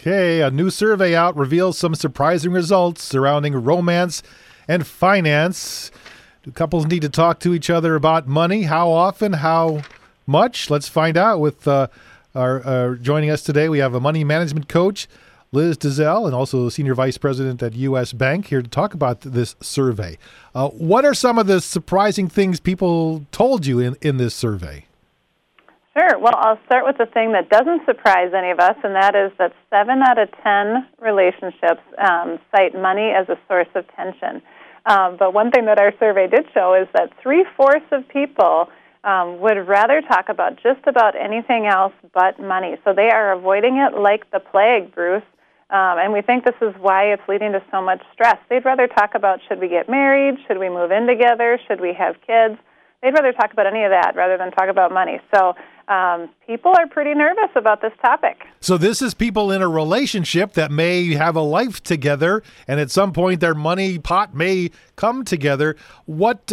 Okay, a new survey out reveals some surprising results surrounding romance and finance. Do couples need to talk to each other about money? How often? How much? Let's find out with our joining us today. We have a money management coach, Liz Dazelle, and also Senior Vice President at U.S. Bank, here to talk about this survey. What are some of the surprising things people told you in this survey? Sure. Well, I'll start with the thing that doesn't surprise any of us, and that is that 7 out of 10 relationships cite money as a source of tension. But one thing that our survey did show is that 3/4 of people would rather talk about just about anything else but money. So they are avoiding it like the plague, Bruce. And we think this is why it's leading to so much stress. They'd rather talk about, should we get married? Should we move in together? Should we have kids? They'd rather talk about any of that rather than talk about money. So people are pretty nervous about this topic. So this is people in a relationship that may have a life together, and at some point their money pot may come together. What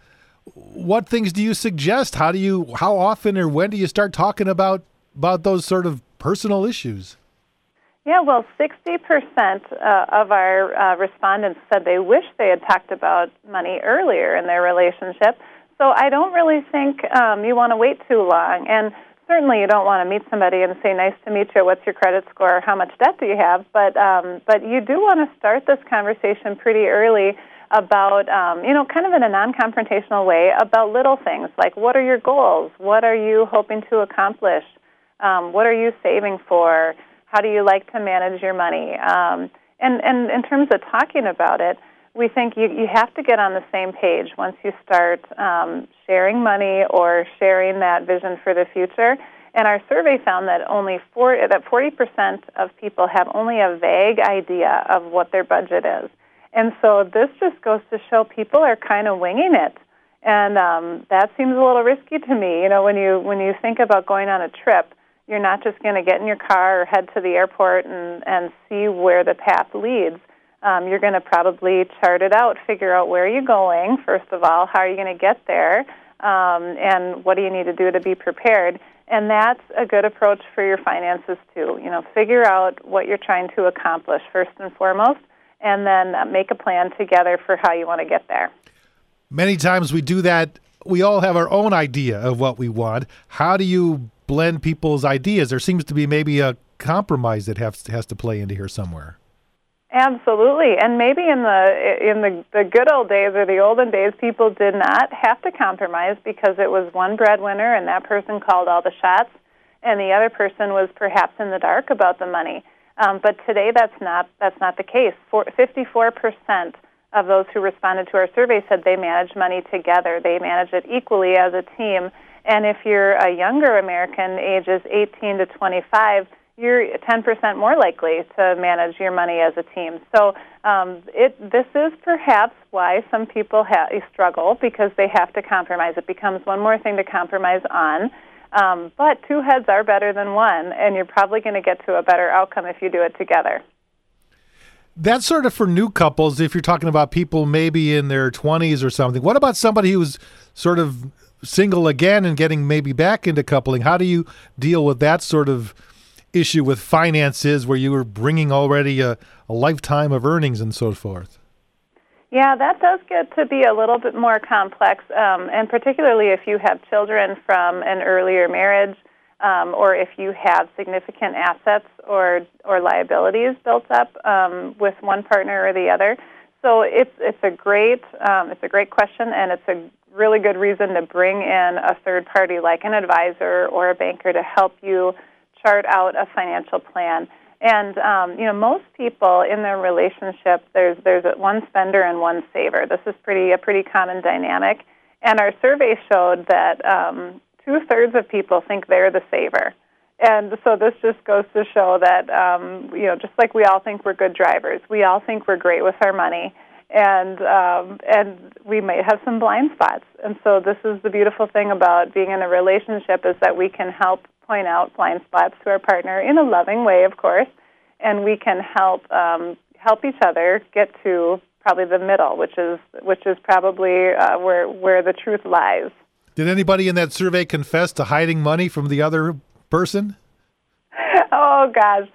things do you suggest? How often or when do you start talking about those sort of personal issues? Yeah, well, 60% of our respondents said they wish they had talked about money earlier in their relationship. So I don't really think you want to wait too long. And certainly you don't want to meet somebody and say, nice to meet you, what's your credit score, how much debt do you have? But you do want to start this conversation pretty early about, kind of in a non-confrontational way, about little things like what are your goals? What are you hoping to accomplish? What are you saving for? How do you like to manage your money? And in terms of talking about it, we think you have to get on the same page once you start sharing money or sharing that vision for the future. And our survey found that 40% of people have only a vague idea of what their budget is. And so this just goes to show people are kind of winging it. And that seems a little risky to me. When you think about going on a trip, you're not just going to get in your car or head to the airport and see where the path leads. You're going to probably chart it out, figure out where you're going, first of all, how are you going to get there, and what do you need to do to be prepared. And that's a good approach for your finances, too. Figure out what you're trying to accomplish, first and foremost, and then make a plan together for how you want to get there. Many times we do that. We all have our own idea of what we want. How do you blend people's ideas? There seems to be maybe a compromise that has to play into here somewhere. Absolutely, and maybe in the good old days or the olden days, people did not have to compromise because it was one breadwinner and that person called all the shots, and the other person was perhaps in the dark about the money. But today, that's not the case. 54% of those who responded to our survey said they manage money together. They manage it equally as a team. And if you're a younger American, ages 18 to 25, you're 10% more likely to manage your money as a team. So this is perhaps why some people struggle, because they have to compromise. It becomes one more thing to compromise on. But two heads are better than one, and you're probably going to get to a better outcome if you do it together. That's sort of for new couples, if you're talking about people maybe in their 20s or something. What about somebody who's sort of single again and getting maybe back into coupling? How do you deal with that sort of issue with finances where you were bringing already a lifetime of earnings and so forth? Yeah, that does get to be a little bit more complex, and particularly if you have children from an earlier marriage, or if you have significant assets or liabilities built up with one partner or the other. So it's a great question, and it's a really good reason to bring in a third party like an advisor or a banker to help you chart out a financial plan. And most people in their relationship, there's one spender and one saver. This is a pretty common dynamic. And our survey showed that 2/3 of people think they're the saver. And so this just goes to show that just like we all think we're good drivers, we all think we're great with our money, and we may have some blind spots. And so this is the beautiful thing about being in a relationship, is that we can help point out blind spots to our partner in a loving way, of course, and we can help each other get to probably the middle, which is probably where the truth lies. Did anybody in that survey confess to hiding money from the other person? Oh, gosh.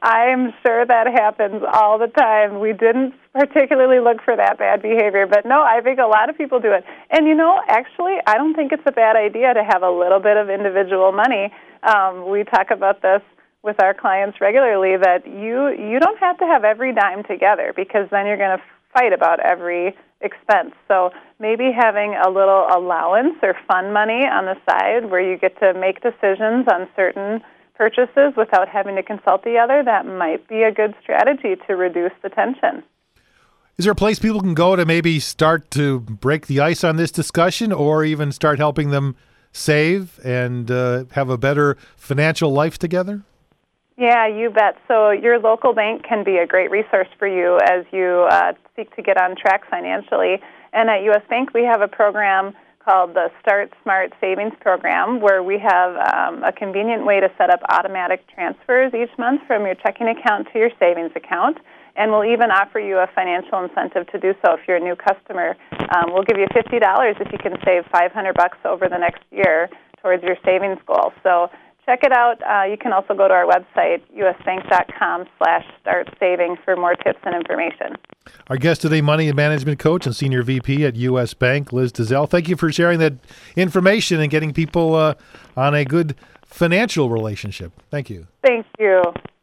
I'm sure that happens all the time. We didn't particularly look for that bad behavior, but no, I think a lot of people do it. And actually, I don't think it's a bad idea to have a little bit of individual money. We talk about this with our clients regularly, that you don't have to have every dime together, because then you're going to fight about every expense. So maybe having a little allowance or fund money on the side where you get to make decisions on certain purchases without having to consult the other, that might be a good strategy to reduce the tension. Is there a place people can go to maybe start to break the ice on this discussion, or even start helping them save and have a better financial life together? Yeah, you bet. So your local bank can be a great resource for you as you seek to get on track financially. And at U.S. Bank, we have a program called the Start Smart Savings Program, where we have a convenient way to set up automatic transfers each month from your checking account to your savings account. And we'll even offer you a financial incentive to do so if you're a new customer. We'll give you $50 if you can save $500 over the next year towards your savings goal. So check it out. You can also go to our website, usbank.com/startsaving, for more tips and information. Our guest today, money and management coach and senior VP at U.S. Bank, Liz Dazell. Thank you for sharing that information and getting people on a good financial relationship. Thank you. Thank you.